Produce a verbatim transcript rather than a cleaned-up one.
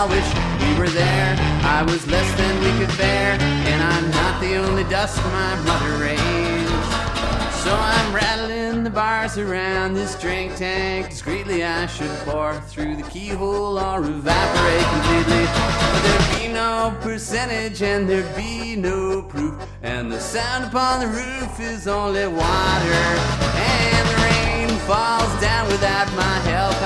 I wish we were there. I was less than we could bear, and I'm not the only dust my mother raised. So I'm rattling the bars around this drink tank. Discreetly I should pour through the keyhole or evaporate completely. But there'd be no percentage and there'd be no proof, and the sound upon the roof is only water, and the rain falls down without my help.